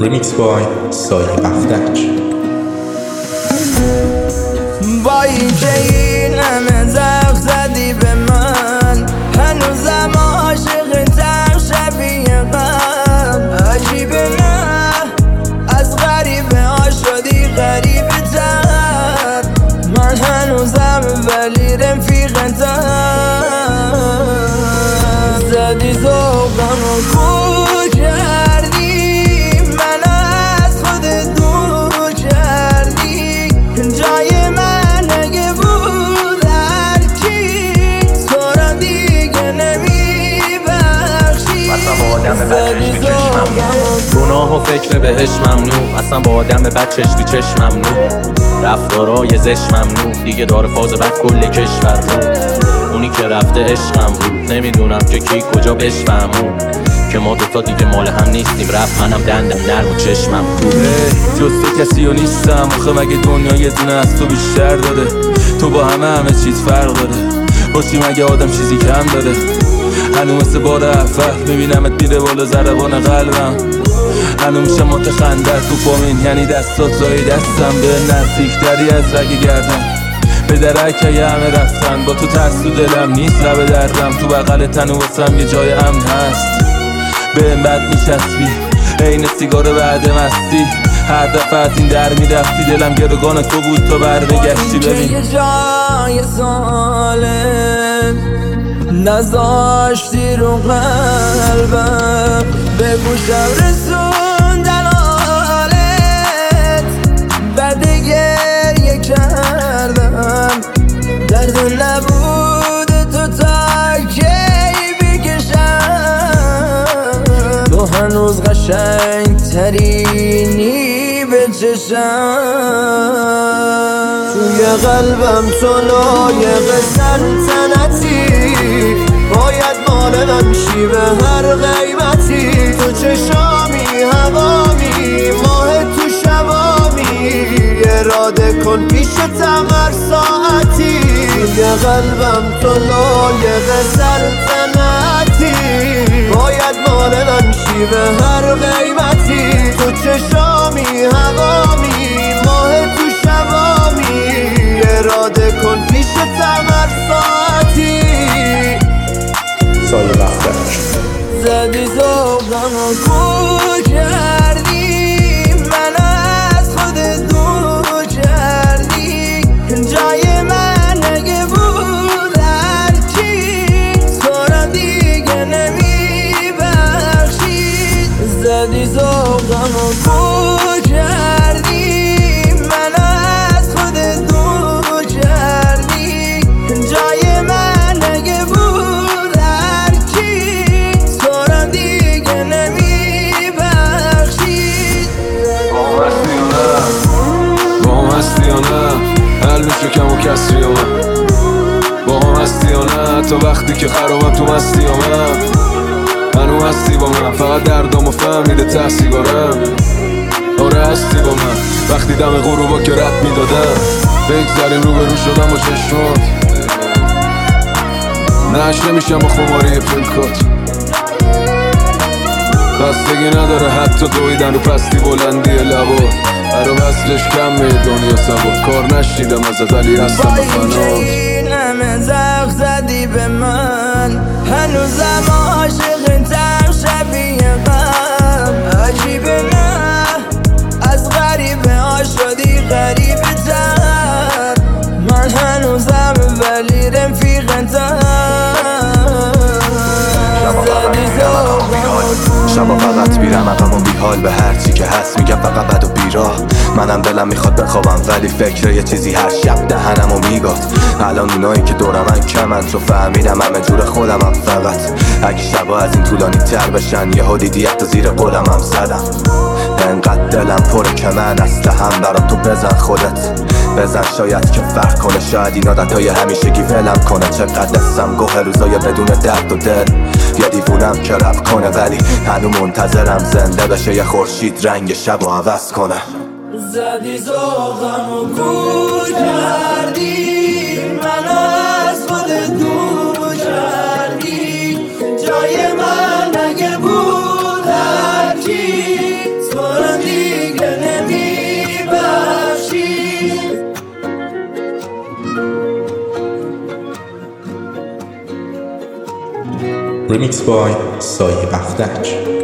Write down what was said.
Remix by سایه بختک. با اینکه این همه زخم زدی به من، هنوزم عاشقتم شبیه قبل. عجیبه نه از غریبه ها شدی غریبه تر. من هنوزم ولی رفیقتم. زدی ذوقم و خود کردی، من از خودت دور کردی. جای من اگه بود هرکی تو را دیگه نمیبخشی. اصلا با آدم بد چشمی چشمم گناه و فکر بهش ممنوع. اصلا با آدم بد چشمی چشم ممنوع. رفتارای زشت ممنوع. دیگه داره فاز بد کل کشور رو. اونی که رفته عشقم بود، نمیدونم که کی کجا بشفهمون که ما دوتا دیگه مال هم نیستیم. رفت منم دندم نرم و چشمم خوبه. جز تو کسی و نیستم. آخه مگه دنیا یه دونه از تو بیشتر داره؟ تو با همه چیز فرق داره. باشی مگه آدم چیزی کم داره؟ هنو مثل بار اول میبینمت میره بالا ضربان قلبم. هنو میشه متخندر تو پامین، یعنی دستات رای دستم به نزدیکتری از رگ گردم. به درک یه همه رفتن، با تو ترس تو دلم نیست لب دردم. تو بغل تنو واسم یه جای امن هست. به این بد میچسبی عین سیگار بعد مستی. هر دفعه از این در میرفتی دلم گروگان تو بود تا برمیگشتی. ببین یه جای ظالم نذاشتی رو قلبم. به گوشم رسوندن حالت، بعد گریه کردم. درد نبود تو تا کی بکشم. تو هنوز قشنگ ترینی به چشم. توی قلبم تو لایق سلطنتی، باید مال من شی به هر قیمتی. تو چشامی هوامی ماه تو شبامی، اراده کن پیشتم هر ساعتی. توی قلبم تو لایق سلطنتی، باید مال من شی به هر قیمتی. تو چشامی هوامی ماه تو شبامی، اراده کن پیشتم هر ساعتی. سایه بختک. زدی ذوقم و خود کردی، من از خودت دور کردی. جای من اگه بود هرکی تو را دیگه نمیبخشید. زدی ذوقم و خود کردی، من از خودت دور کردی. جای من اگه بود هرکی تو را دیگه نمیبخشید. با هم هستی یا نه؟ حل میشه کم و کسری یا من؟ با هم هستی یا نه؟ تا وقتی که خرابم تو مستی یا من؟ هنو هستی با من؟ فقط دردامو فهمیده ته سیگارم. آره هستی با من وقتی دم غروبا که رد میدادم. بگذاریم رو به رو شدم با چشمات. نهش نمیشم با خماری پلکات. بستگی نداره حتی دویدن رو پستی بلندی لبات. برا وصلش کمه دنیا سبات. کار نشیدم ازت ولی هستم به فنات. با این همه زخم زدی به من، هنوزم عاشقتم شبیه قبل. عجیبه نه از غریبه ها شدی غریبه تر. من هنوزم ولی رفیقتم. شبا فقط میرم عقب و بیحال به هرچی که هست میگم فقط بد و بیراه. منم دلم میخواد بخوابم ولی فکر یه چیزی هر شب دهنمو میگاد. الان اونایی که دورم من کمن، تو فهمیدم همه جور خودمم. فقط اگه شبا از این طولانی تر بشن، یهو دیدی حتی زیر قلمم زدم. انقدر دلم پره که من اصلا هم برا تو بزن خودت. بزن شاید که فرق کنه، شاید این عادتهای همیشگی ولم کنه. چقدر دستم گوه روزای بدون درد و دل. یا دیوونم که رب کنه ولی هنو منتظرم زنده بشه یه خورشید رنگ شب و عوض کنه. زدی ذوقم و گول کردی، من از خودت دور کردی. جای من اگه بود هرکی تو را Remix by سایه بختک.